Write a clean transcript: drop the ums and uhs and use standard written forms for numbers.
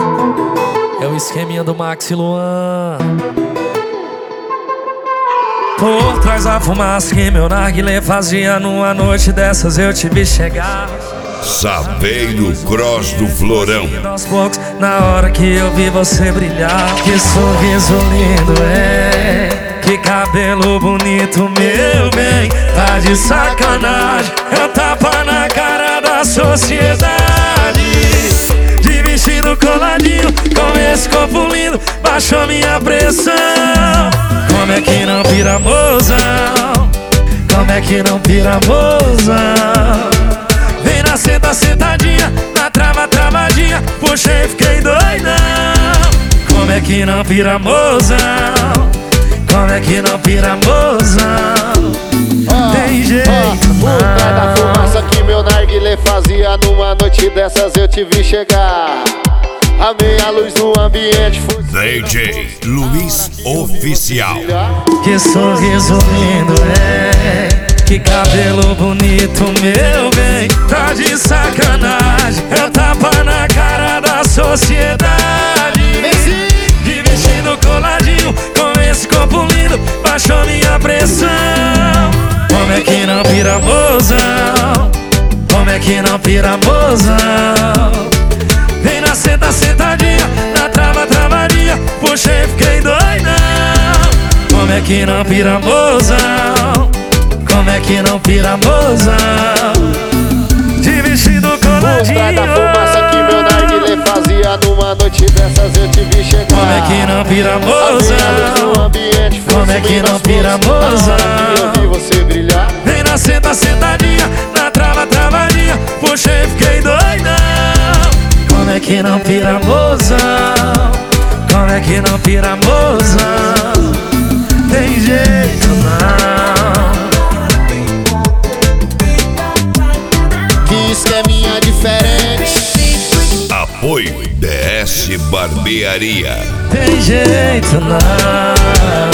É o esqueminha do Max e Luan. Por trás da fumaça que meu narguilé fazia, numa noite dessas eu te vi chegar. Saveiro Cross do Florão. Aos poucos, na hora que eu vi você brilhar. Que sorriso lindo é, que cabelo bonito, meu bem. Tá de sacanagem, é um tapa na cara da sociedade. De vestido coladinho, com esse corpo lindo, baixou minha pressão. Como é que não vira mozão? Como é que não vira mozão? Vem na senta, sentadinha, na trava, travadinha, puxei, fiquei doidão. Como é que não vira mozão? Como é que não vira mozão? Tem jeito não. O pé da fumaça que meu narguilé fazia, numa noite dessas eu te vi chegar. A meia luz no ambiente foi DJ Luiz Oficial. Que sorriso lindo é, que cabelo bonito, meu bem. Tá de sacanagem, é um tapa na cara da sociedade. De vestido coladinho, com esse corpo lindo, baixou minha pressão. Como é que não vira mozão? Como é que não vira mozão? Vem na senta, sentadinha, na trava, travadinha, puxei, fiquei doidão. Como é que não vira mozão? Como é que não vira mozão? De vestido coladinho. O pé da fumaça que meu narguilé fazia, numa noite dessas eu te vi chegar. Como é que não vira mozão? Como é que não vira mozão? Eu vi você brilhar. Vem na senta, sentadinha, na trava, travadinha, puxei, fiquei doidão. Como é que não vira mozão? Como é que não vira mozão? Tem jeito não. Que esqueminha diferente. Apoio DS Barbearia. Tem jeito não.